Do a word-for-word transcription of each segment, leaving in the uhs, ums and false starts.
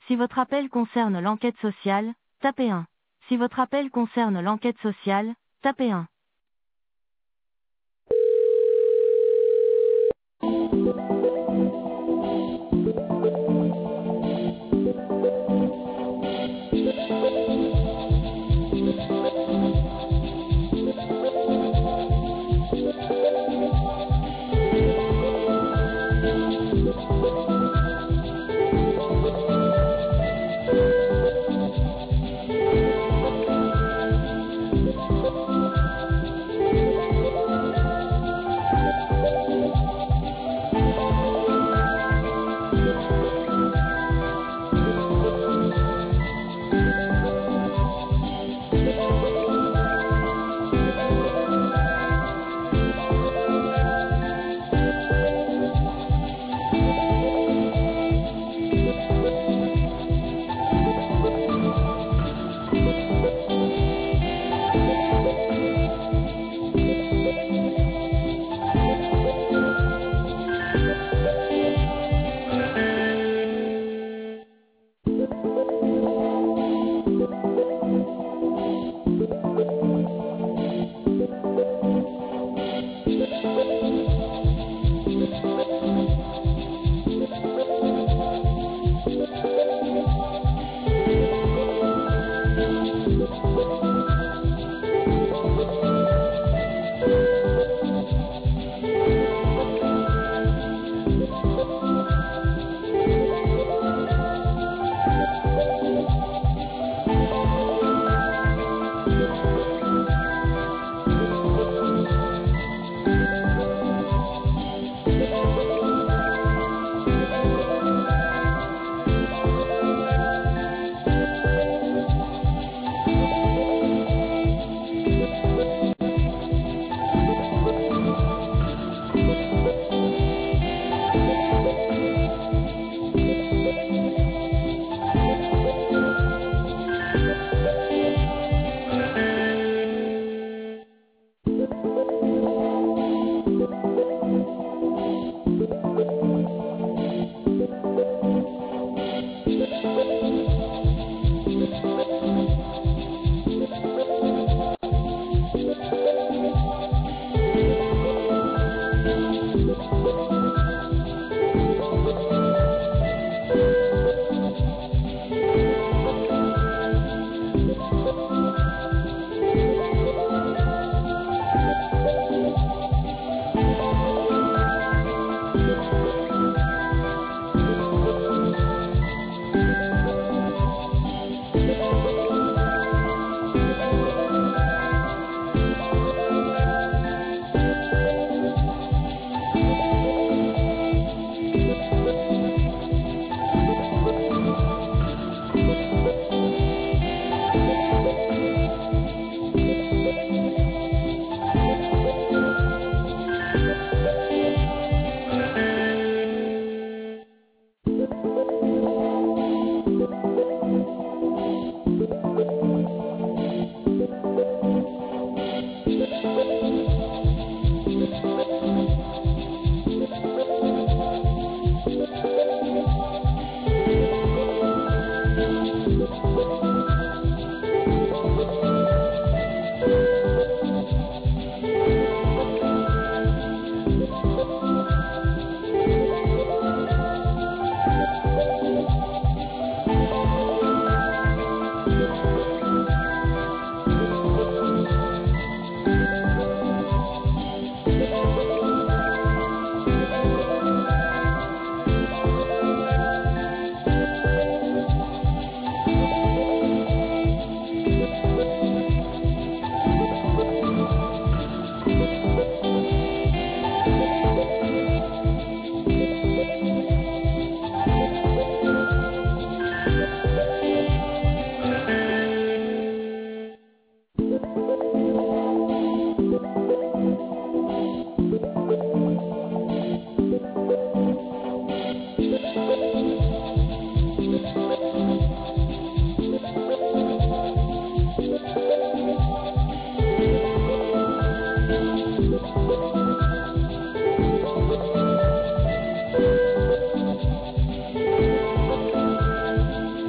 Si votre appel concerne l'enquête sociale, tapez un. Si votre appel concerne l'enquête sociale, tapez un.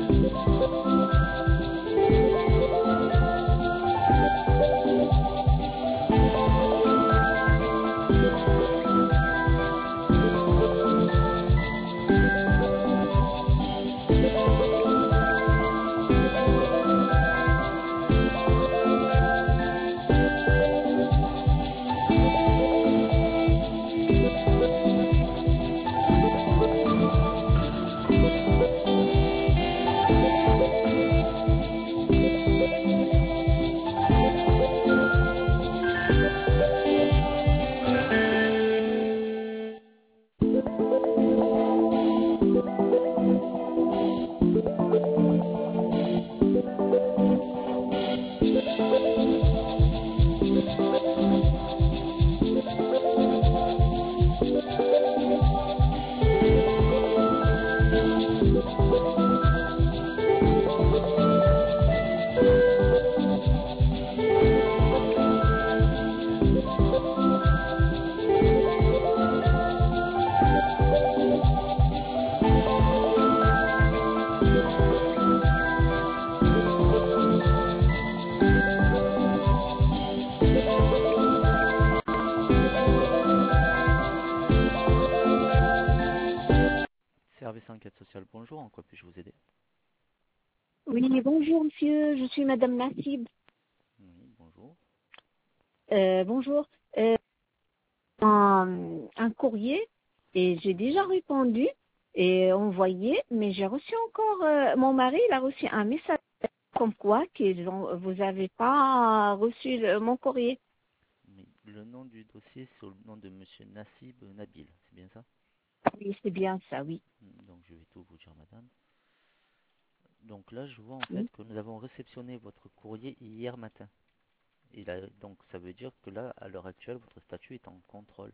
Service enquête sociale, bonjour, en quoi puis-je vous aider? Oui, bonjour monsieur, je suis Madame Nassib. Oui, bonjour. Euh, bonjour. Euh, un, un courrier et j'ai déjà répondu et envoyé, mais j'ai reçu encore, euh, mon mari il a reçu un message comme quoi qu'ils ont, vous n'avez pas reçu le- mon courrier. Oui, le nom du dossier, c'est le nom de Monsieur Nassib Nabil, c'est bien ça? Oui, c'est bien ça, oui. Donc je vais tout vous dire, madame. Donc là, je vois en fait Oui. que nous avons réceptionné votre courrier hier matin. Et là, donc ça veut dire que là, à l'heure actuelle, votre statut est en contrôle.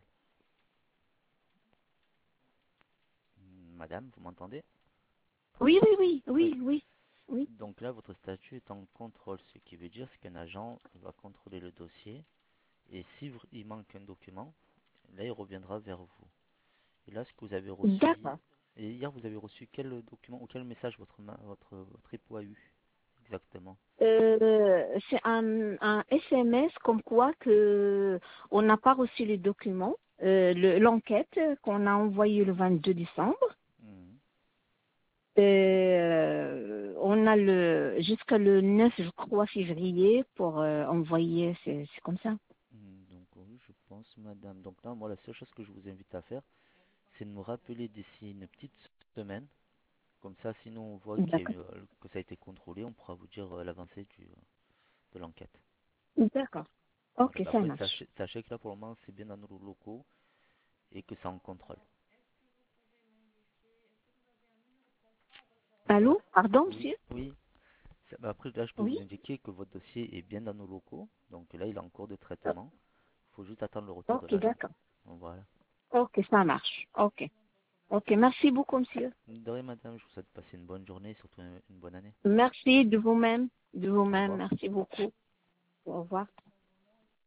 Madame, vous m'entendez? Oui, oui, oui, Oui. oui, oui, oui. Donc là, votre statut est en contrôle, ce qui veut dire qu'un agent va contrôler le dossier. Et si v- il manque un document, là, il reviendra vers vous. Et là, ce que vous avez reçu, hi- D'accord. et hier, vous avez reçu quel document ou quel message votre, ma- votre, votre époux a eu exactement? Euh, c'est un, un S M S comme quoi que on n'a pas reçu les documents, euh, le- l'enquête qu'on a envoyée le vingt-deux décembre. Mhm. Euh, on a le jusqu'à le neuf, je crois, février pour euh, envoyer, c'est c'est comme ça. Mhm. Donc oui, je pense, madame. Donc là, moi, la seule chose que je vous invite à faire, c'est de nous rappeler d'ici une petite semaine. Comme ça, sinon on voit qu'il y a D'accord. eu, euh, que ça a été contrôlé, on pourra vous dire euh, l'avancée du, euh, de l'enquête. D'accord. Voilà. Ok, Mais ça après, marche. sachez, sachez que là, pour le moment, c'est bien dans nos locaux et que c'est en contrôle. Voilà. Allô? Pardon, Oui, monsieur? oui. Ça- bah après, là, je peux Oui? vous indiquer que votre dossier est bien dans nos locaux. Donc là, il est en cours de traitement. Il faut juste attendre le retour de Ok, l'agent. d'accord. Voilà. Ok, ça marche. Ok. Ok, merci beaucoup, monsieur. De rien, madame, je vous souhaite de passer une bonne journée et surtout une une bonne année. Merci de vous-même. De Au vous-même. revoir. Merci beaucoup. Au revoir.